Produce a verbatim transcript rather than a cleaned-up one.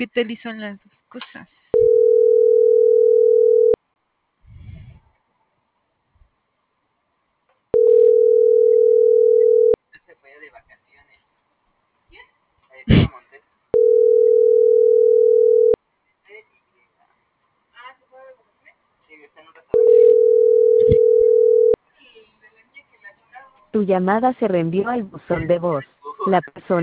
¿Qué tal y son las dos cosas? Se fue de vacaciones. ¿Quién? Alejandra Montes. Ah, ¿se fue de vacaciones? Sí, está en un restaurante. Tu llamada se reenvió al buzón de voz. La persona